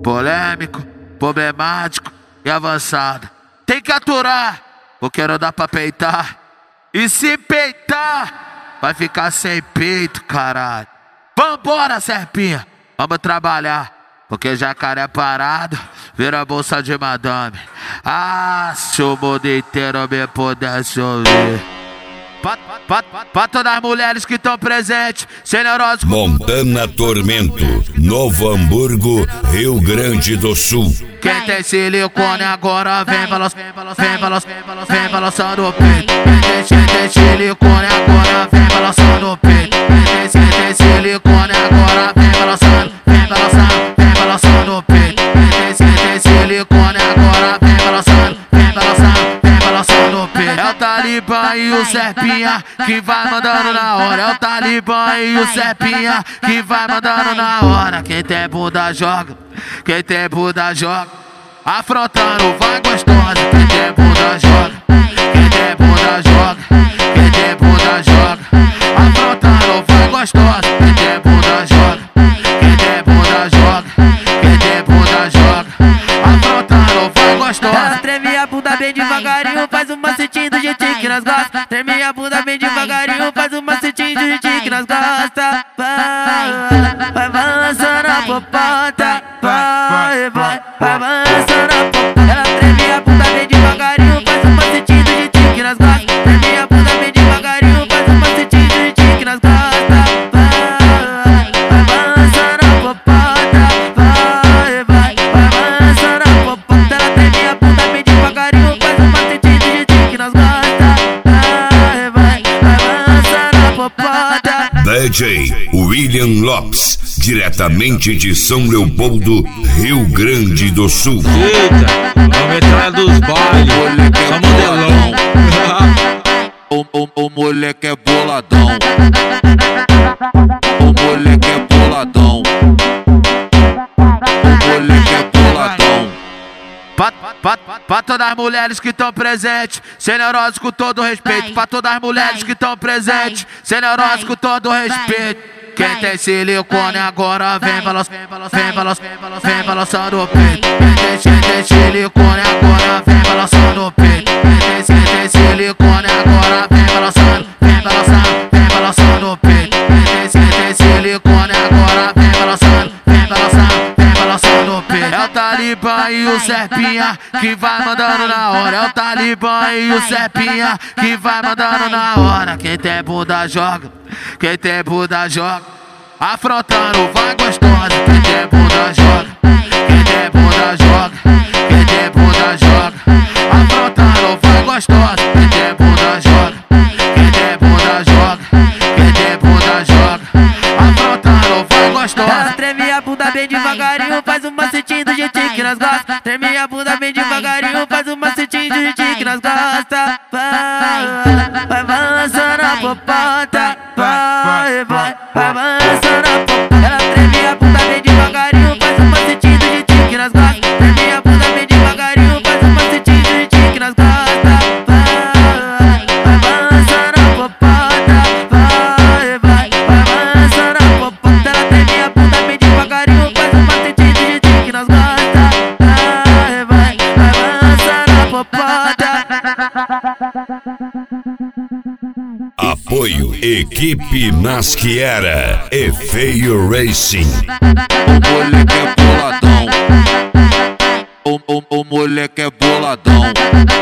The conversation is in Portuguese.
polêmico, problemático e avançado. Tem que aturar, porque não dá pra peitar. E se peitar, vai ficar sem peito, caralho. Vambora, serpinha, vamos trabalhar. Porque jacaré parado vira bolsa de madame. Ah, se o mundo inteiro me pudesse ouvir. Pra todas as mulheres que estão presentes, generosas. Montana Tormento, Novo Hamburgo, Rio Grande do Sul. Quem tem silicone agora vem balançando o peito. Quem tem silicone agora vem balançando o peito. Quem tem silicone agora vem balançando o peito. Quem tem silicone agora vem balançando o peito. É o Talibã e o Serpinha que vai mandando na hora. É o Talibã e o Serpinha que vai mandando na hora. Quem tem bunda joga, quem tem bunda joga. Afrontando vai gostosa. Quem tem bunda joga, quem tem bunda joga, quem tem bunda joga. Afrontando vai gostosa. Quem tem bunda joga, quem tem bunda joga, quem tem bunda joga. Afrontando vai gostosa. Ela treme a bunda bem devagarinho, faz um macetinho do jeitinho que nós gosta. Treme a bunda bem devagarinho, faz um macetinho do jeitinho que nós gosta. Vai balançando a popota, vai balançando a popota. Ela treme a bunda bem devagarinho, faz um macetinho do jeitinho que nós gosta. Treme a bunda bem devagarinho, faz um macetinho do jeitinho que nós gosta. Vai balançando a popota, vai balançando a popota. Ela treme a bunda bem devagarinho, faz um macetinho do jeitinho que nós gosta. Vai balançando a popota. DJ William Lopes, diretamente de São Leopoldo, Rio Grande do Sul. Eita, a metralha dos bailes, só modelão. O moleque é boladão. O moleque é boladão. O moleque é boladão. Pra todas as mulheres que estão presentes, generosos com todo respeito. Pra todas as mulheres que estão presentes, generosos com todo respeito. Quem tem silicone agora vem balançando o peito. Quem tem silicone agora vem balançando o peito. Quem tem silicone agora vem balançando o peito. Quem tem silicone agora vem balançando o peito. É o Talibã e o Serpinha que vai mandando na hora. É o Talibã e o Serpinha que vai mandando na hora. Quem tem bunda joga, quem tem bunda joga. Afrontando vai gostosa. Quem tem bunda joga, quem tem bunda joga, quem tem bunda joga. Afrontando vai gostosa. Quem tem bunda joga, quem tem bunda joga, quem tem bunda joga. Afrontando vai gostosa. Ela treme a bunda bem devagarinho, faz um macetinho do jeitinho que nós gosta. Treme a bunda bem devagarinho, faz um macetinho do jeitinho que nós gosta. Vai balançando a popota, vai balançando a popota. Ela treme a bunda bem devagarinho, faz um macetinho do jeitinho que nós gosta. Treme a bunda bem devagarinho, faz um macetinho do jeitinho que nós gosta. Vai balançando a popota, vai balançando a popota. Ela treme a bunda bem devagarinho, faz um macetinho do jeitinho que nós gosta. Vai balançando a popota. Apoio Equipe Masquiera e Feio Racing. O moleque é boladão. O moleque é boladão.